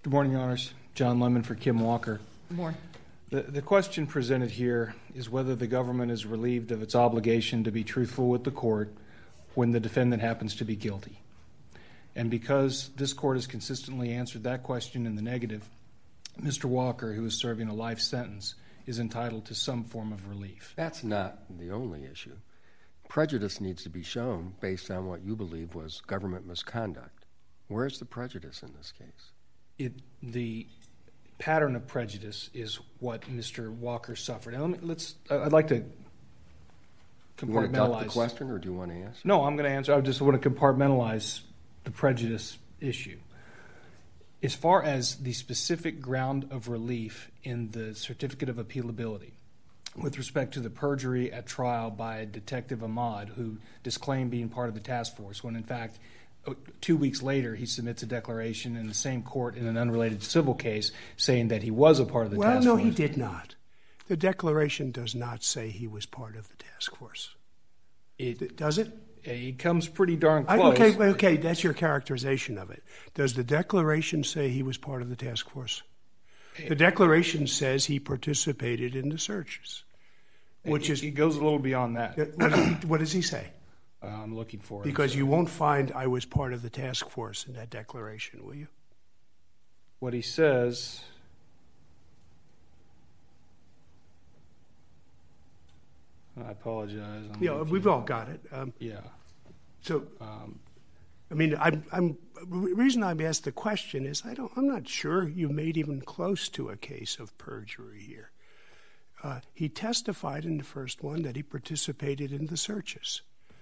Good morning, Your Honors. John Lemon for Kim Walker. Good morning. The question presented here is whether the government is relieved of its obligation to be truthful with the court when the defendant happens to be guilty. And because this court has consistently answered that question in the negative, Mr. Walker, who is serving a life sentence, is entitled to some form of relief. That's not the only issue. Prejudice needs to be shown based on what you believe was government misconduct. Where's the prejudice in this case? The pattern of prejudice is what Mr. Walker suffered. Now, I'd like to compartmentalize. You want to duck the question, or do you want to answer? No, I'm going to answer. I just want to compartmentalize the prejudice issue. As far as the specific ground of relief in the certificate of appealability, with respect to the perjury at trial by Detective Ahmad, who disclaimed being part of the task force, when in fact 2 weeks later he submits a declaration in the same court in an unrelated civil case saying that he was a part of the task force. Well, no, he did not. The declaration does not say he was part of the task force. Does it? It comes pretty darn close. Okay, that's your characterization of it. Does the declaration say he was part of the task force? The declaration says he participated in the searches, it goes a little beyond that. What does he say? I'm looking for it. Because you won't find I was part of the task force in that declaration, will you? What he says... I apologize. We've all got it. So, I mean, the reason I'm asked the question is I'm not sure you made even close to a case of perjury here. He testified in the first one that he participated in the searches.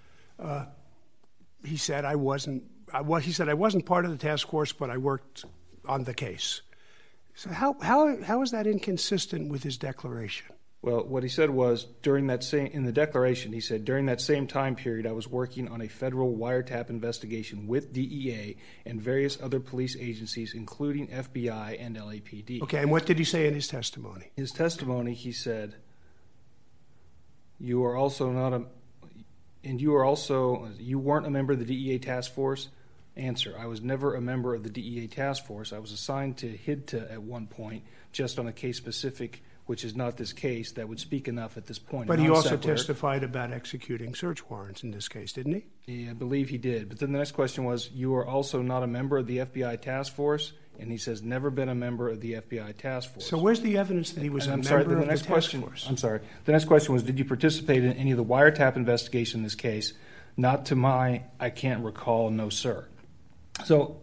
He said I wasn't part of the task force, but I worked on the case. So how is that inconsistent with his declaration? Well, what he said was in the declaration, he said, during that same time period, I was working on a federal wiretap investigation with DEA and various other police agencies, including FBI and LAPD. Okay, and what did he say in his testimony? His testimony, he said, you weren't a member of the DEA task force? Answer, I was never a member of the DEA task force. I was assigned to HIDTA at one point, just on a case specific, which is not this case, that would speak enough at this point. But he also testified about executing search warrants in this case, didn't he? Yeah, I believe he did. But then the next question was, you are also not a member of the FBI task force? And he says, never been a member of the FBI task force. So where's the evidence that he was a member of the task force? I'm sorry. The next question was, did you participate in any of the wiretap investigation in this case? Not to I can't recall, no, sir. So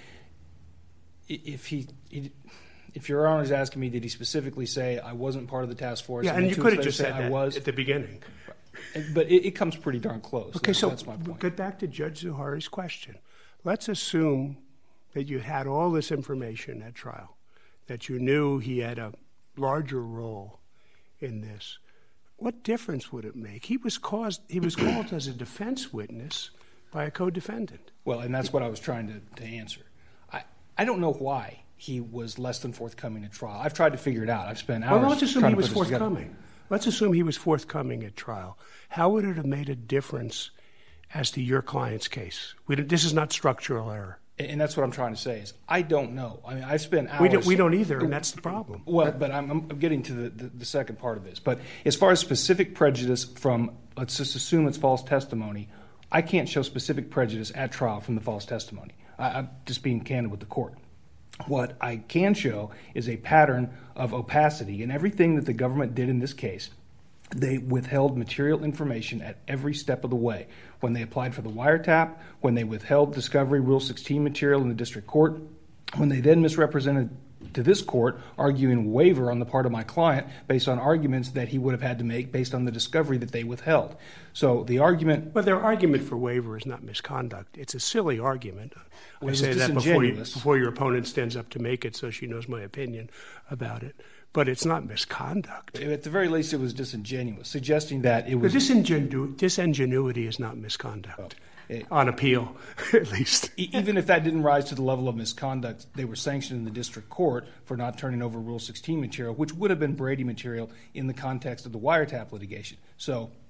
if Your Honor is asking me, did he specifically say I wasn't part of the task force? Yeah, and you could have just said that at the beginning. But it comes pretty darn close. Okay, so that's my point. Get back to Judge Zuhari's question. Let's assume that you had all this information at trial, that you knew he had a larger role in this. What difference would it make? He was called as a defense witness by a co-defendant. Well, and that's what I was trying to answer. I don't know why he was less than forthcoming at trial. I've tried to figure it out. I've spent hours. Well, let's assume he was forthcoming. Together. Let's assume he was forthcoming at trial. How would it have made a difference as to your client's case? This is not structural error. And that's what I'm trying to say is I don't know. I mean, I've spent hours. We don't either, and that's the problem. Well, but I'm getting to the second part of this. But as far as specific prejudice from, let's just assume it's false testimony, I can't show specific prejudice at trial from the false testimony. I'm just being candid with the court. What I can show is a pattern of opacity in everything that the government did in this case. They withheld material information at every step of the way. When they applied for the wiretap, when they withheld discovery Rule 16 material in the district court, when they then misrepresented to this court, arguing waiver on the part of my client based on arguments that he would have had to make based on the discovery that they withheld. So the argument... But their argument for waiver is not misconduct. It's a silly argument. I say that before your opponent stands up to make it so she knows my opinion about it. But it's not misconduct. At the very least, it was disingenuous, suggesting that it was... Disingenuity is not misconduct. On appeal, at least. Even if that didn't rise to the level of misconduct, they were sanctioned in the district court for not turning over Rule 16 material, which would have been Brady material in the context of the wiretap litigation. So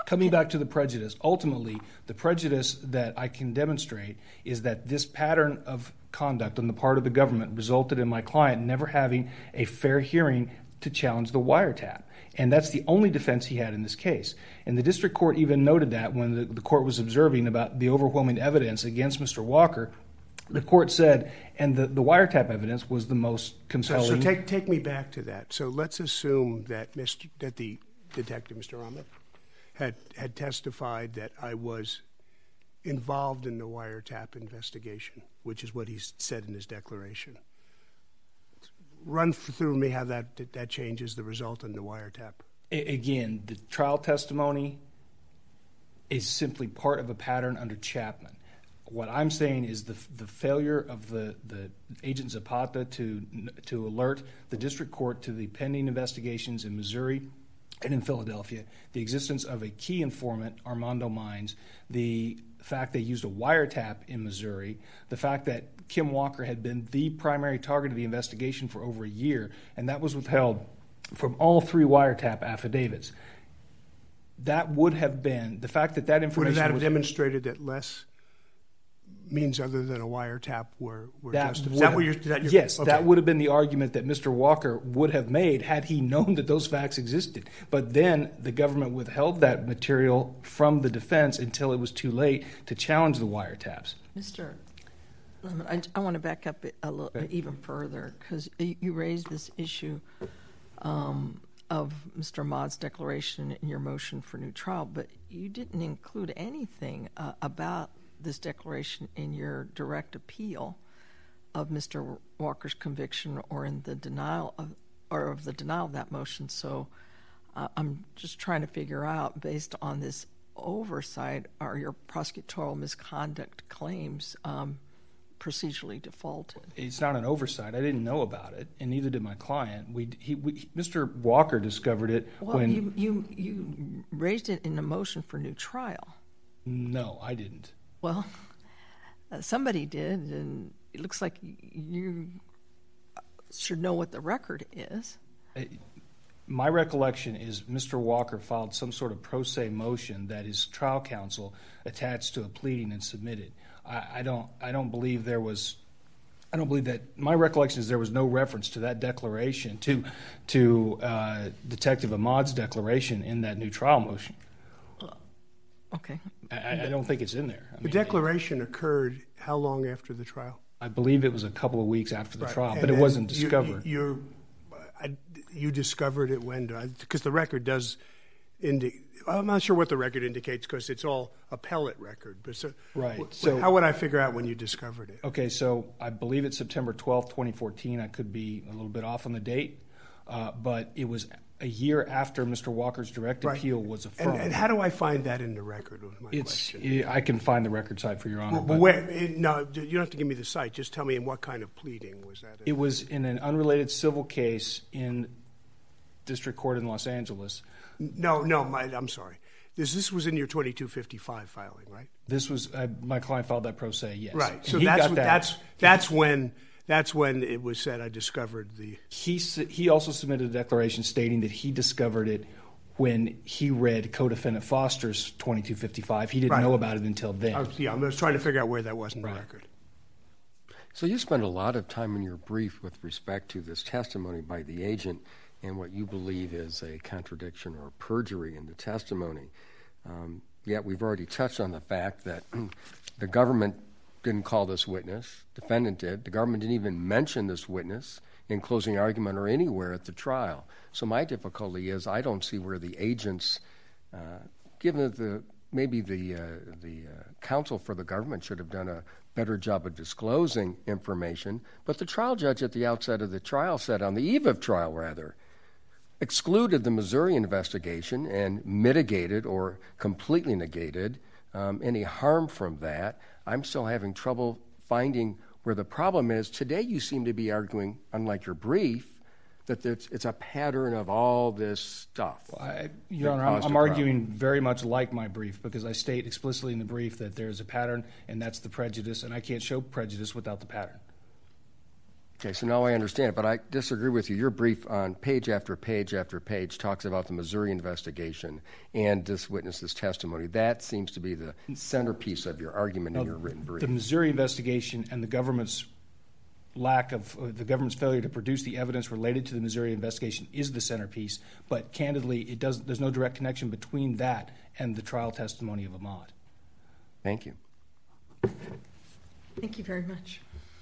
Coming back to the prejudice, ultimately, the prejudice that I can demonstrate is that this pattern of conduct on the part of the government resulted in my client never having a fair hearing to challenge the wiretap. And that's the only defense he had in this case. And the district court even noted that when the court was observing about the overwhelming evidence against Mr. Walker, the court said, and the wiretap evidence was the most compelling. So take me back to that. So let's assume that the detective, Mr. Ahmed, had testified that I was involved in the wiretap investigation, which is what he said in his declaration. Run through me how that changes the result in the wiretap. Again, the trial testimony is simply part of a pattern under Chapman. What I'm saying is the failure of the agent Zapata to alert the district court to the pending investigations in Missouri and in Philadelphia, the existence of a key informant, Armando Mines, the fact they used a wiretap in Missouri, the fact that Kim Walker had been the primary target of the investigation for over a year, and that was withheld from all three wiretap affidavits. That would have been, the fact that information would that have demonstrated that less means other than a wiretap were justified? Yes, okay. That would have been the argument that Mr. Walker would have made had he known that those facts existed. But then the government withheld that material from the defense until it was too late to challenge the wiretaps. Mr. Lemon, I want to back up a little even further, because you raised this issue of Mr. Ahmad's declaration in your motion for new trial, but you didn't include anything about this declaration in your direct appeal of Mr. Walker's conviction or in the denial of that motion. So I'm just trying to figure out, based on this oversight, are your prosecutorial misconduct claims procedurally defaulted? It's not an oversight. I didn't know about it, and neither did my client. Mr. Walker discovered it when you raised it in a motion for new trial. No, I didn't. Well, somebody did, and it looks like you should know what the record is. My recollection is Mr. Walker filed some sort of pro se motion that his trial counsel attached to a pleading and submitted. I don't believe there was. I don't believe that. My recollection is there was no reference to that declaration, to Detective Ahmad's declaration in that new trial motion. Okay. I don't think it's in there. The declaration occurred how long after the trial? I believe it was a couple of weeks after the trial, but it wasn't discovered. You discovered it when? Because the record does indicate. I'm not sure what the record indicates because it's all appellate record. But right. So how would I figure out when you discovered it? Okay, so I believe it's September 12th, 2014. I could be a little bit off on the date, but it was a year after Mr. Walker's direct appeal was affirmed. And how do I find that in the record? Was my question. I can find the record site for Your Honor. But where? No, you don't have to give me the site. Just tell me in what kind of pleading was that? It was in an unrelated civil case in district court in Los Angeles. No, I'm sorry. This was in your 2255 filing, right? This was my client filed that pro se. Yes, right. So that's when it was said I discovered the. He also submitted a declaration stating that he discovered it when he read co-defendant Foster's 2255. He didn't know about it until then. I was trying to figure out where that was in the record. So you spend a lot of time in your brief with respect to this testimony by the agent and what you believe is a contradiction or perjury in the testimony. Yet we've already touched on the fact that the government didn't call this witness. Defendant did. The government didn't even mention this witness in closing argument or anywhere at the trial. So my difficulty is I don't see where the agents, given that maybe the counsel for the government should have done a better job of disclosing information, but the trial judge at the outset of the trial said, on the eve of trial rather, excluded the Missouri investigation and mitigated or completely negated any harm from that. I'm still having trouble finding where the problem is. Today you seem to be arguing, unlike your brief, that it's a pattern of all this stuff. Your Honor, I'm arguing very much like my brief because I state explicitly in the brief that there's a pattern and that's the prejudice, and I can't show prejudice without the pattern. Okay, so now I understand it, but I disagree with you. Your brief on page after page after page talks about the Missouri investigation and this witness's testimony. That seems to be the centerpiece of your argument in your written brief. The Missouri investigation and the government's failure to produce the evidence related to the Missouri investigation is the centerpiece, but candidly, there's no direct connection between that and the trial testimony of Ahmad. Thank you. Thank you very much.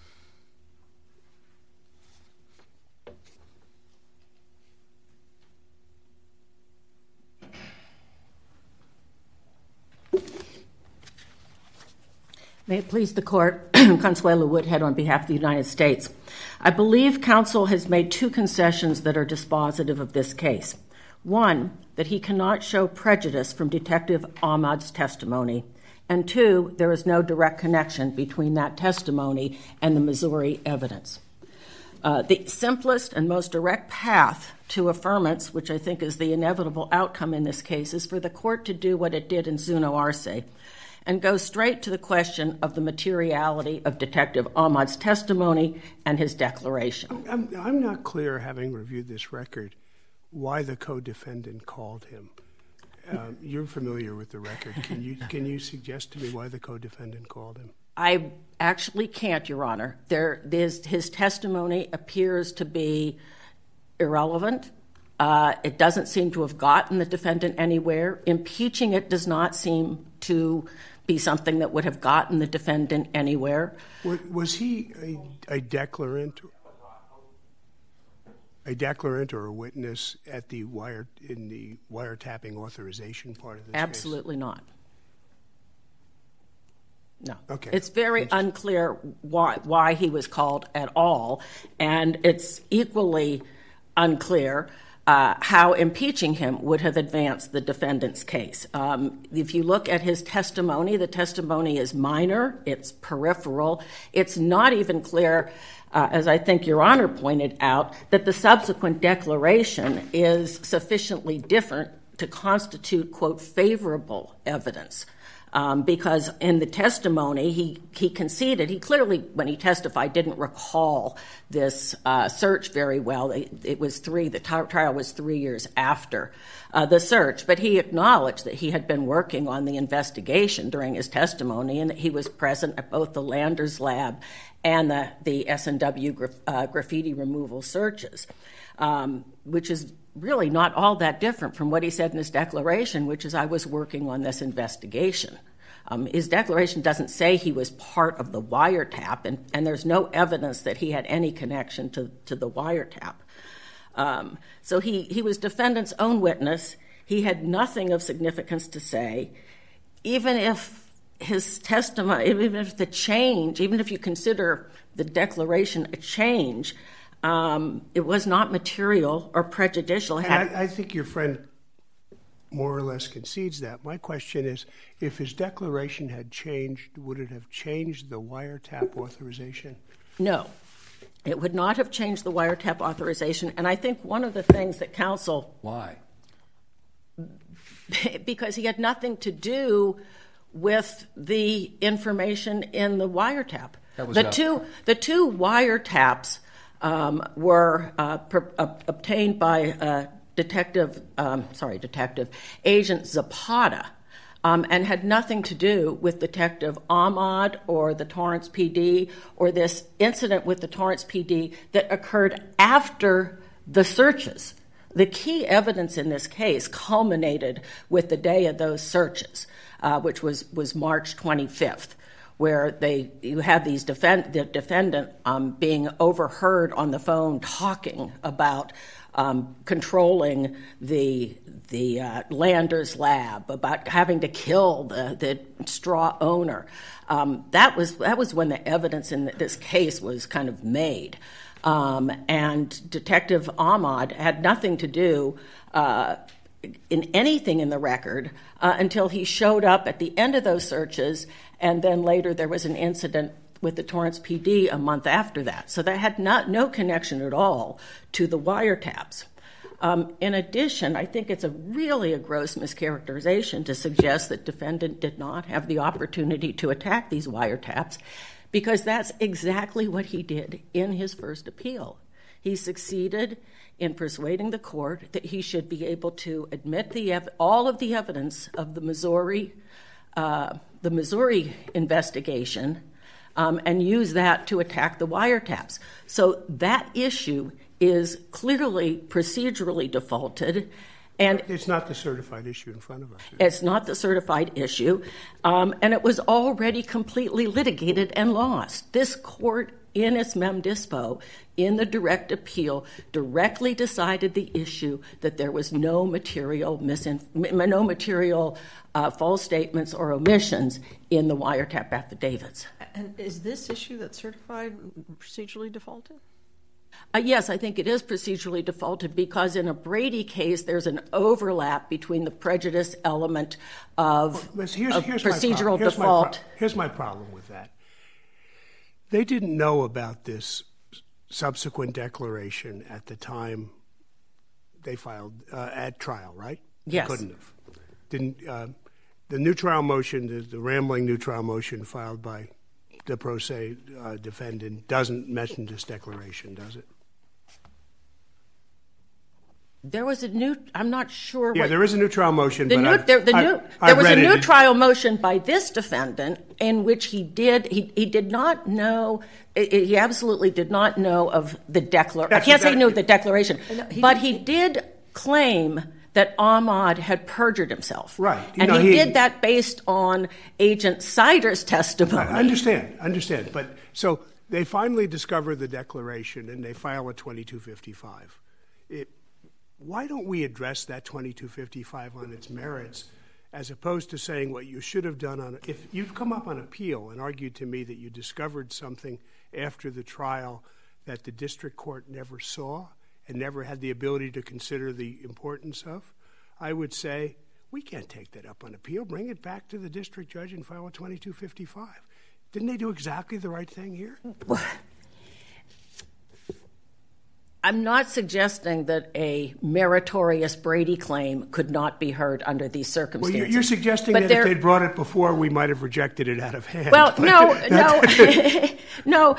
May it please the Court, Consuelo Woodhead on behalf of the United States. I believe counsel has made two concessions that are dispositive of this case. One, that he cannot show prejudice from Detective Ahmad's testimony. And two, there is no direct connection between that testimony and the Missouri evidence. The simplest and most direct path to affirmance, which I think is the inevitable outcome in this case, is for the Court to do what it did in Zuno Arce and go straight to the question of the materiality of Detective Ahmad's testimony and his declaration. I'm not clear, having reviewed this record, why the co-defendant called him. You're familiar with the record. Can you suggest to me why the co-defendant called him? I actually can't, Your Honor. His testimony appears to be irrelevant. It doesn't seem to have gotten the defendant anywhere. Impeaching it does not seem to be something that would have gotten the defendant anywhere. Was he a declarant? A declarant or a witness at the wiretapping authorization part of this Absolutely case? Not. No. Okay. It's very unclear why he was called at all, and it's equally unclear how impeaching him would have advanced the defendant's case. If you look at his testimony, the testimony is minor, it's peripheral. It's not even clear, as I think Your Honor pointed out, that the subsequent declaration is sufficiently different to constitute, quote, favorable evidence. Because in the testimony, he conceded, he clearly, when he testified, didn't recall this search very well. The trial was 3 years after the search, but he acknowledged that he had been working on the investigation during his testimony and that he was present at both the Landers lab and the S&W graffiti removal searches, which is really not all that different from what he said in his declaration, which is, I was working on this investigation. His declaration doesn't say he was part of the wiretap, and there's no evidence that he had any connection to the wiretap. So he was defendant's own witness. He had nothing of significance to say. Even if his testimony, even if you consider the declaration a change, it was not material or prejudicial. I think your friend more or less concedes that. My question is, if his declaration had changed, would it have changed the wiretap authorization? No. It would not have changed the wiretap authorization, and I think one of the things that counsel... Why? Because he had nothing to do with the information in the wiretap. The two wiretaps were obtained by Agent Zapata, and had nothing to do with Detective Ahmad or the Torrance PD or this incident with the Torrance PD that occurred after the searches. The key evidence in this case culminated with the day of those searches, which was March 25th, where you have the defendant being overheard on the phone talking about controlling the Landers lab, about having to kill the straw owner. That was when the evidence in this case was kind of made. And Detective Ahmad had nothing to do in anything in the record until he showed up at the end of those searches, and then later there was an incident with the Torrance PD a month after that. So that had no connection at all to the wiretaps. In addition, I think it's really a gross mischaracterization to suggest that defendant did not have the opportunity to attack these wiretaps, because that's exactly what he did in his first appeal. He succeeded in persuading the court that he should be able to admit all of the evidence of the Missouri investigation and use that to attack the wiretaps. So that issue is clearly procedurally defaulted. And it's not the certified issue in front of us. It's not the certified issue. And it was already completely litigated and lost. This court, in its mem dispo, in the direct appeal, directly decided the issue that there was no material false statements or omissions in the wiretap affidavits. And is this issue that's certified procedurally defaulted? Yes, I think it is procedurally defaulted because in a Brady case, there's an overlap between the prejudice element of procedural default. Here's my problem with that. They didn't know about this subsequent declaration at the time they filed at trial, right? Yes. They couldn't have. The new trial motion, the rambling new trial motion filed by the pro se defendant doesn't mention this declaration, does it? There was a new, I'm not sure. Yeah, there is a new trial motion. There was a new trial motion by this defendant in which he did not know, he absolutely did not know of the declaration. I can't say he knew the declaration, but he did claim that Ahmaud had perjured himself. Right. And he did that based on Agent Sider's testimony. I understand. But so they finally discover the declaration and they file a 2255. Why don't we address that 2255 on its merits as opposed to saying what you should have done if you've come up on appeal and argued to me that you discovered something after the trial that the district court never saw and never had the ability to consider the importance of, I would say we can't take that up on appeal. Bring it back to the district judge and file a 2255. Didn't they do exactly the right thing here? I'm not suggesting that a meritorious Brady claim could not be heard under these circumstances. Well, you're suggesting that if they'd brought it before, we might have rejected it out of hand. Well, no.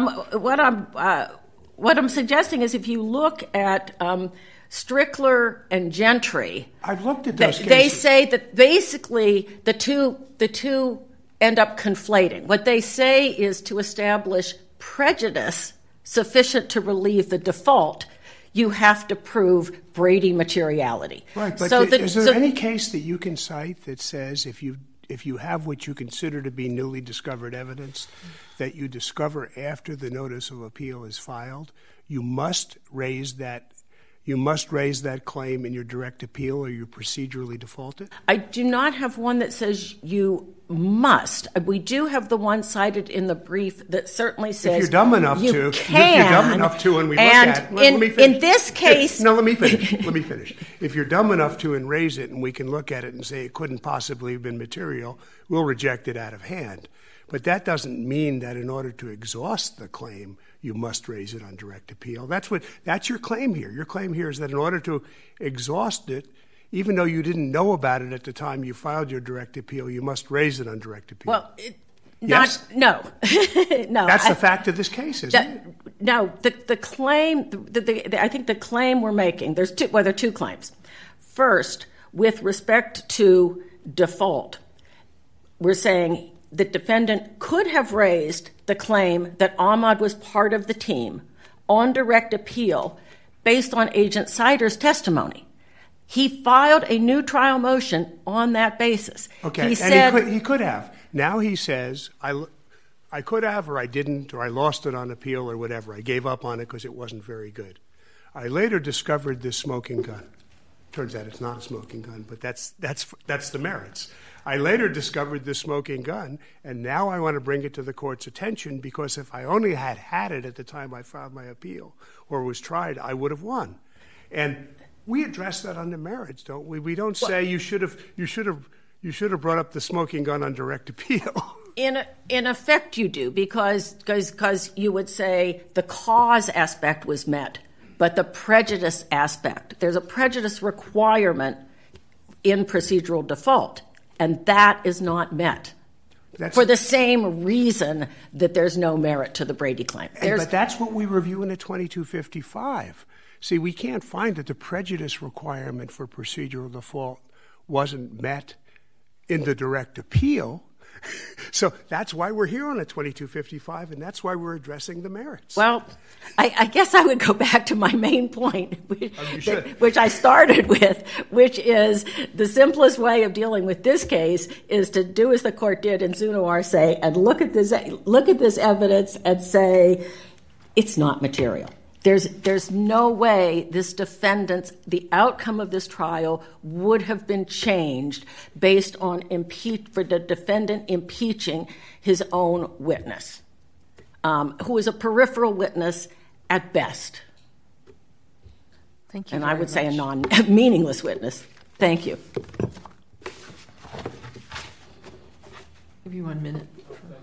What I'm suggesting is if you look at Strickler and Gentry, I've looked at those cases. They say that basically the two end up conflating. What they say is to establish prejudice sufficient to relieve the default, you have to prove Brady materiality. Right, but is there any case that you can cite that says if you have what you consider to be newly discovered evidence that you discover after the notice of appeal is filed, you must raise that claim in your direct appeal or you're procedurally defaulted? I do not have one that says you must. We do have the one cited in the brief that certainly says if you're dumb enough you to, can. If you're dumb enough to, and we look at let me finish. In this case, let me finish. If you're dumb enough to and raise it, and we can look at it and say it couldn't possibly have been material, we'll reject it out of hand. But that doesn't mean that in order to exhaust the claim, you must raise it on direct appeal. That's your claim here. Your claim here is that in order to exhaust it, even though you didn't know about it at the time you filed your direct appeal, you must raise it on direct appeal. Well, yes? No. That's the fact of this case, isn't it? No, the claim, I think the claim we're making, there are two claims. First, with respect to default, we're saying the defendant could have raised the claim that Ahmaud was part of the team on direct appeal based on Agent Sider's testimony. He filed a new trial motion on that basis. Okay, he could have. Now he says, I could have, or I didn't, or I lost it on appeal, or whatever. I gave up on it because it wasn't very good. I later discovered this smoking gun. Turns out it's not a smoking gun, but that's the merits. I later discovered this smoking gun, and now I want to bring it to the court's attention because if I only had it at the time I filed my appeal or was tried, I would have won. And we address that on the merits, don't we? We don't say you should have brought up the smoking gun on direct appeal. In effect, you do because you would say the cause aspect was met, but the prejudice aspect, there's a prejudice requirement in procedural default, and that is not met. for the same reason that there's no merit to the Brady claim. But that's what we review in a 2255. See, we can't find that the prejudice requirement for procedural default wasn't met in the direct appeal. So that's why we're here on a 2255, and that's why we're addressing the merits. Well, I guess I would go back to my main point, which I started with, which is the simplest way of dealing with this case is to do as the court did in Zuno Arce and look at this evidence and say it's not material. There's no way the outcome of this trial would have been changed based on for the defendant impeaching his own witness, who is a peripheral witness at best. Thank you. And I would say a meaningless witness. Thank you. Give you 1 minute.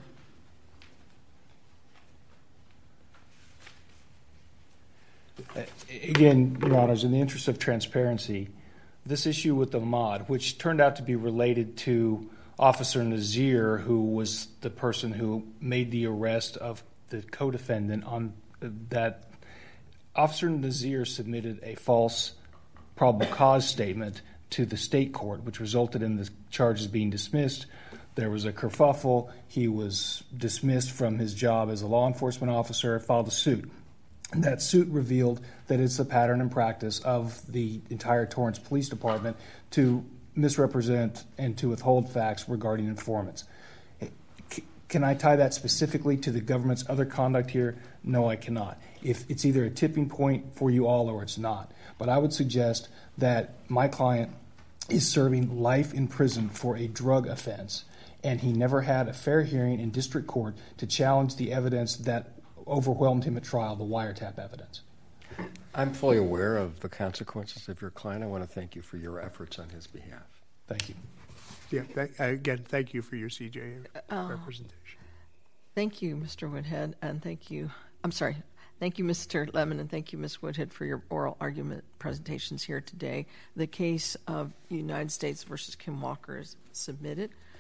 Again, Your Honors, in the interest of transparency, this issue with Ahmad, which turned out to be related to Officer Nazir, who was the person who made the arrest of the co-defendant on that, Officer Nazir submitted a false probable cause statement to the state court, which resulted in the charges being dismissed. There was a kerfuffle. He was dismissed from his job as a law enforcement officer, filed a suit. And that suit revealed that it's a pattern and practice of the entire Torrance Police Department to misrepresent and to withhold facts regarding informants. Can I tie that specifically to the government's other conduct here? No, I cannot. If it's either a tipping point for you all or it's not. But I would suggest that my client is serving life in prison for a drug offense, and he never had a fair hearing in district court to challenge the evidence that overwhelmed him at trial, the wiretap evidence. I'm fully aware of the consequences of your client. I want to thank you for your efforts on his behalf. Thank you. Yeah, again, thank you for your CJA representation. Thank you, Mr. Woodhead, and thank you, Mr. Lemon, and thank you, Ms. Woodhead, for your oral argument presentations here today. The case of United States versus Kim Walker is submitted.